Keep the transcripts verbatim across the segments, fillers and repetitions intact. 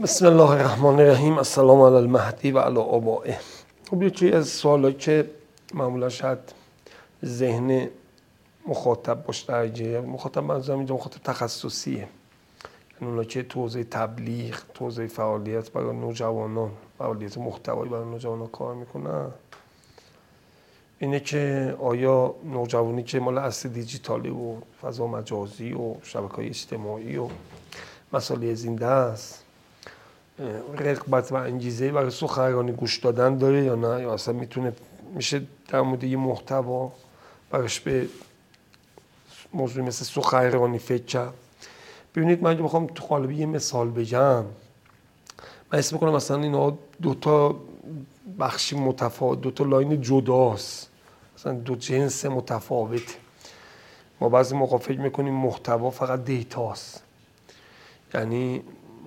بسم الله الرحمن الرحیم. السلام علی المهدی و علی آبائه. خب یکی از سوالایی که معمولا شاید ذهن مخاطب باش درجه مخاطب منظورم اینجا مخاطب تخصصیه، یعنی اونا که تو حوزه تبلیغ، تو حوزه فعالیت برای نوجوانان، فعالیت محتوایی برای نوجوانان کار میکنن، اینه که آیا نوجوانی که مال اصل دیجیتالی و فضا مجازی و شبکه‌های اجتماعی و مسائل زنده است، رغبت و انگیزه برای سخنرانی گوش دادن داره یا نه، یا اصلا میتونه میشه در مورد یه محتوا براش به موضوع مثل سخنرانی فکر کرد. ببینید من اگه بخوام تو قالب یه مثال بگم، من حس میکنم مثلا اینا دو تا بخشی متفاوت، دو تا لاین جداست، مثلا دو جنس متفاوته. ما بعضی موقع فکر میکنیم محتوا فقط دیتاست، یعنی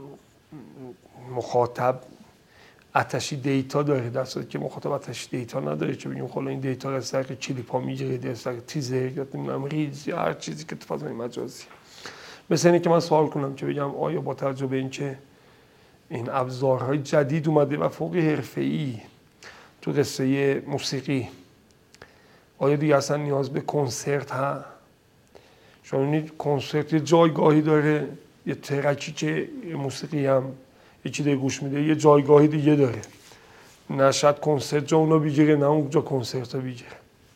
مخاطب آتشی دیتا داره، در صورتی که مخاطب آتشی دیتا نداره که بگیم خلا این دیتا رو از طریق کلیپ ها میگیره، از طریق تیزر یا نمیدونم ریلز یا هر چیزی که تو فضای مجازی. مثل اینه که من سوال کنم که بگم آیا با توجه به اینکه این ابزارهای جدید اومده و فوق حرفه‌ای تو قصه موسیقی، آیا دیگه اصلا نیاز به کنسرت هست؟ شما می‌بینید کنسرت یه جایگاهی داره، یه ترکی که موسیقی هم یکی دیگه گوش میده یه جایگاهی دیگه داره، نه شاید کنسرت جا اونو بگیره نه اونجا کنسرت رو بگیره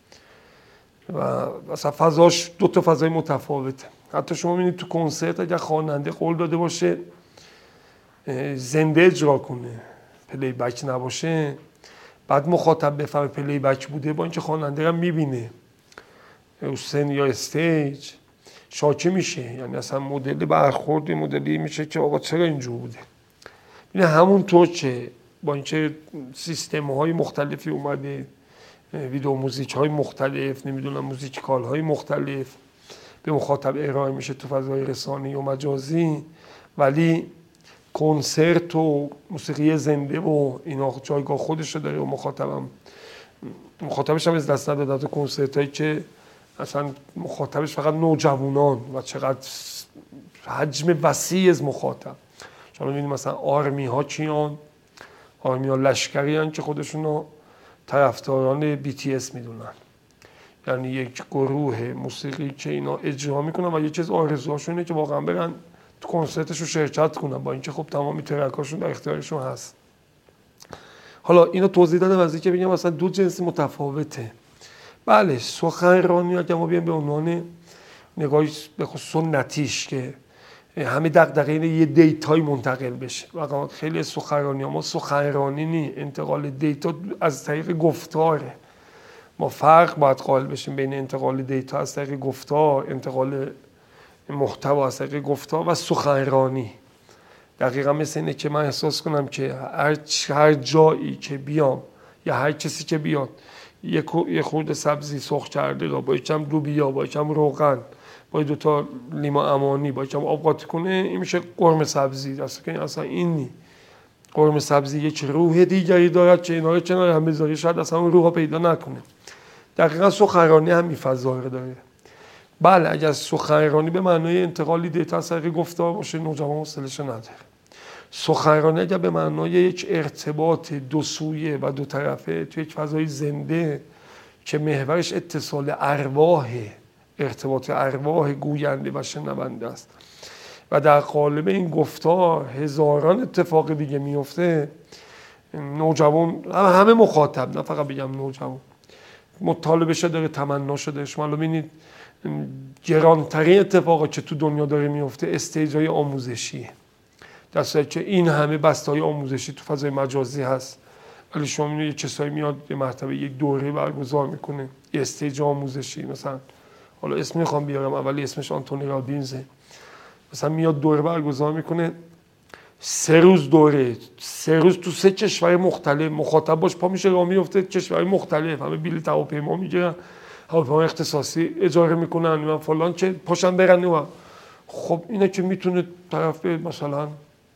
و مثلا فضاش دو تا فضای متفاوته. حتی شما میبینید تو کنسرت اگر خواننده قول داده باشه زنده اجرا کنه، پلی بک نباشه، بعد مخاطب بفهمه پلی بک بوده، با اینکه خواننده رو میبینه سن یا استیج شاکی میشه، یعنی اصلا مدل برخورد مدلی میشه که آقا چرا اینجور بوده. این همونطور که با اینکه سیستم های مختلفی اومده، ویدیو موزیک های مختلف، نمیدونم موزیکال های مختلف به مخاطب ارائه میشه تو فضای رسانه‌ای و مجازی، ولی کنسرت و موسیقی زنده و اینا جایگاه خودش رو داره و مخاطبم مخاطبش هم از دست نداده. تو کنسرت هایی که اصلا مخاطبش فقط نوجوانان و چقدر حجم وسیع از مخاطب. شما می‌بینید مثلا آرمی ها کیان؟ آرمی ها لشکری هستند که خودشون رو طرفداران بی تی اس میدونن، یعنی یک گروه موسیقی که اینا اجرا میکنن و یه چیز آرزوهاشونه که واقعا برن تو کنسرتشون شرکت کنن، با اینکه خب تمامی ترکاشون در اختیارشون هست. حالا اینو توضیح دادم از اینکه بگم مثلا دو جنس متفاوته. بله سخنرانی اگه ما بیایم به عنوان نگاهی به خصوص سنتیش که همه دغدغه اینه یه دیتایی منتقل بشه، واقعا خیلی سخنرانی ما سخنرانی نی، انتقال دیتا از طریق گفتاره. ما فرق باید قائل بشیم بین انتقال دیتا از طریق گفتار، انتقال محتوا از طریق گفتار و سخنرانی. دقیقا مثل اینه که من احساس کنم که هر هر جایی که بیام یا هر کسی که بیاد یه خورده سبزی سرخ کرده را با یکم لوبیا، با یکم روغن، با دو تا لیمو امانی، با یکم آب قاطی کنه، این میشه قرمه سبزی. اصلا که اصلا این نی. قرمه سبزی یک روح دیگری دارد که اینا رو کنار هم بذاری شاید اصلا اون روح رو پیدا نکنه. دقیقا سخنرانی هم این فضا رو داره. بله اگر سخنرانی به معنای انتقالی دیتا از طریق گفتار باشه نوجوان حوصله‌شو نداره. سخنرانی اگر به معنای یک ارتباط دو سویه و دو طرفه تو یک فضای زنده که محورش اتصال ارواحه، ارتباط ارواح گوینده و شنونده است و در قالب این گفتار هزاران اتفاق دیگه میفته، نوجوان همه مخاطب، نه فقط بگم نوجوان، مطالبه‌شو داره، تمناشو داره. شما ببینید گرانترین اتفاقی که تو دنیا داره میفته استیج‌های آموزشیه، در صورتی که این همه بسته‌های آموزشی تو فضای مجازی هست، ولی شما می‌بینید یه کسایی میاد یه مرتبه یک دوره برگزار میکنه، یه استیج آموزشی، مثلا حالا اسم میخوام بیارم، اولی اسمش آنتونی رابینزه، مثلا میاد دوره برگزار میکنه، سه روز دوره، سه روز تو سه کشور مختلف، مخاطب باش پا میشه راه میفته کشور مختلف، همه بلیط هواپیما میگیرن، هواپیما اختصاصی اجاره میکنن، من فلان که پاشن برن و خب اینه که میتونه طرف مثلا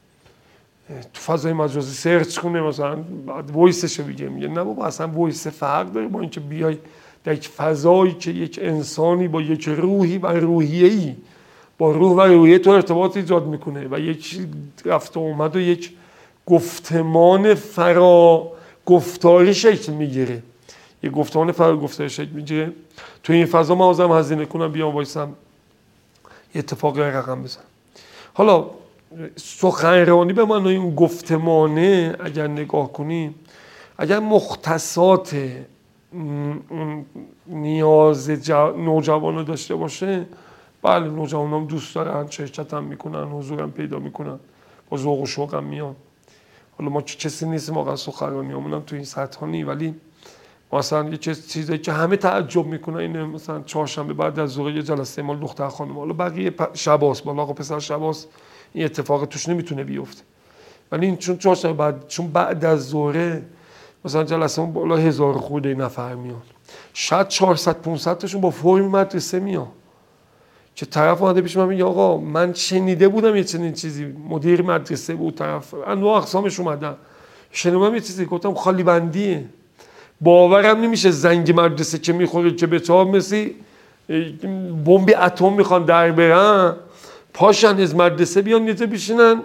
تو فضای مجازی سرچ کنه، مثلا بعد وایسش رو بگه، میگه نه بابا اصلا وایس فرق داره با اینکه بیای در یک فضایی که یک انسانی با یک روحی و روحیه‌ای با روح و روحیه تو ارتباط ایجاد میکنه و یک رفت و اومد و یک گفتمان فرا گفتاری شکل میگیره، یک گفتمان فرا گفتاری شکل میگیره. تو این فضا من آزم هزینه کنم بیام وایسم یه اتفاقی رقم بزنم. حالا سخنرانی به معنای اون گفتمانه اگر نگاه کنیم، اگر مختصات اون نیاز نوجوان رو داشته باشه، بله نوجوان هم دوست دارن، شرکت هم میکنن، حضورم پیدا میکنن، با ذوق و شوق هم میان. حالا ما کسی نیستیم واقعا سخنرانی همون هم تو این سطح ها نی، ولی مثلا یه چیزایی که همه تعجب میکنن اینه، مثلا چهارشنبه بعد از ظهر یه جلسه مال دختر خانم، حالا بقیه شباست، بالا آقا پسر شباست، این اتفاق توش نمیتونه بیفته، ولی این چون چهارشنبه بعد، چون بعد از ظهر مثلا جلسه اون بالا هزار خورده نفر میان، شاید چهارصد پانصد تاشون با فرم مدرسه میان، که طرف اومده پیش من میگه آقا من شنیده بودم یه چنین چیزی، مدیر مدرسه بود، طرف انواع اقسامش اومدن، شنیدم یه چیزی، گفتم خالی بندیه، باورم نمیشه زنگ مدرسه که میخوره که بچه ها مثل بمب اتم میخوان در برن، پاشن از مدرسه بیان یه جا بشینن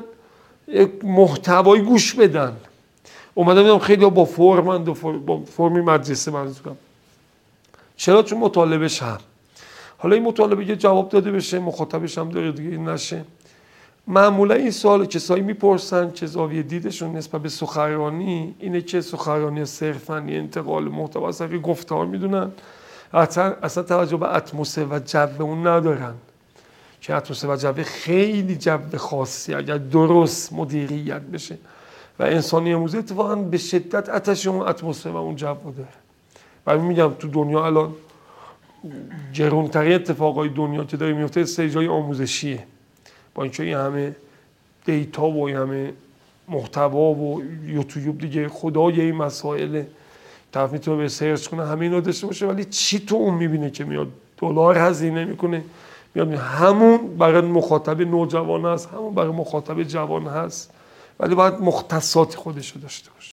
محتوای گوش بدن. اومدم میدم خیلی ها با فرمند و فرم با فرمی مدرسه منظورم. چرا؟ چون مطالبهش هم. حالا این مطالبه یه جواب داده بشه، مخاطبش هم داره دیگه نشه. معمولا این سوال کسایی میپرسن که زاویه دیدشون نسبت به سخنرانی اینه که سخنرانی صرفاً انتقال محتوا از طریق گفتار میدونن، اصلا اصلا توجه به اتمسفر و جو اون ندارن، که اتمسفر و جو خیلی جو خاصی اگر درست مدیریت بشه و انسانی امروزی اتفاقاً به شدت آتش اون اتمسفر و اون جو داره. و میگم تو دنیا الان گرونترین اتفاقای دنیا که داره میفته سه جای آموزشیه، با اینکه این همه دیتا و این همه محتوا و یوتیوب دیگه خدای این مسائل طرف میتونه به سرچ کنه همه اینا داشته باشه، ولی چی تو اون میبینه که میاد دلار هزینه میکنه میاد، همون برای مخاطب نوجوان هست، همون برای مخاطب جوان هست، ولی باید مختصات خودش رو داشته باشه.